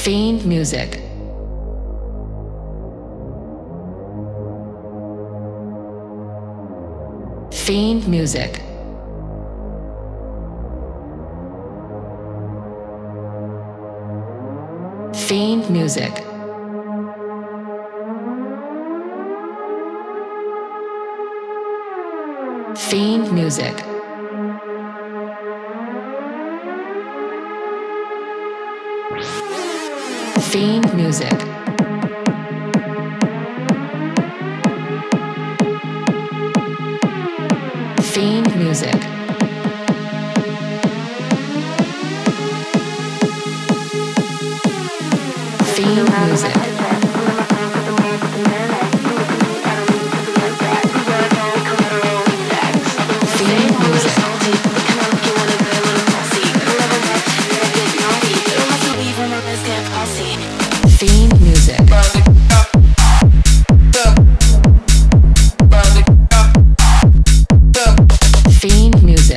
Fiend music. Fiend music. Fiend music. Fiend music. Fiend music. Fiend music. Fiend music. Fiend music. Fiend music.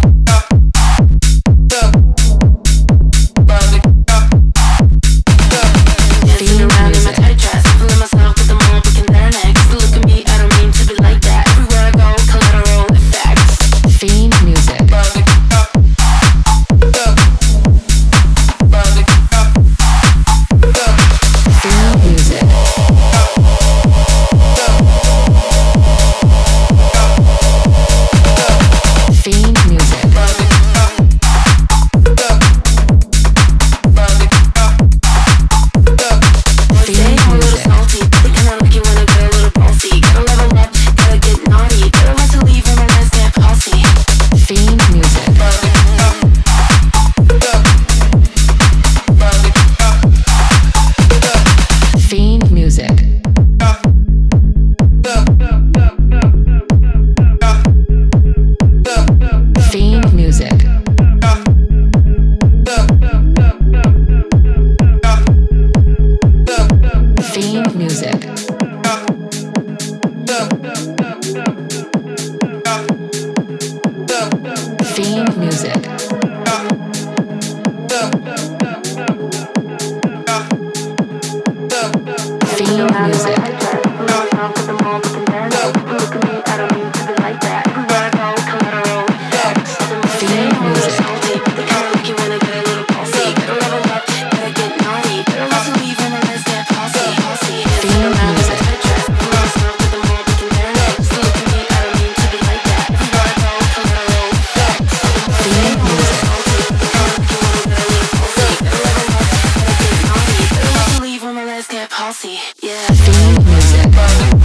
Fiend music. Fiend music. Fiend music. Fiend music. Fiend music. Fiend music. Fiend music. Fiend music. Fiend music. Fiend music. Leave when my legs get palsy, yeah. Fiend music.